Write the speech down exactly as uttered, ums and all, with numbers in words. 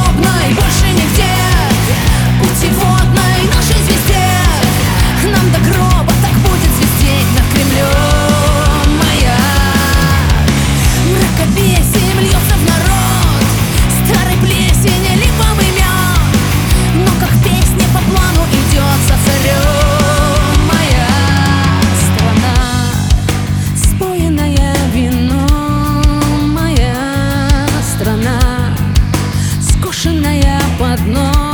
подобной больше нигде, путеводной нашей звезде. Нам до гроба так будет звездеть над Кремлем маяк. Мракобесием льется в народ старой плесени липовый мед, но как песня по плану идет за царем моя страна, споенная вином моя страна, скошенная под нос.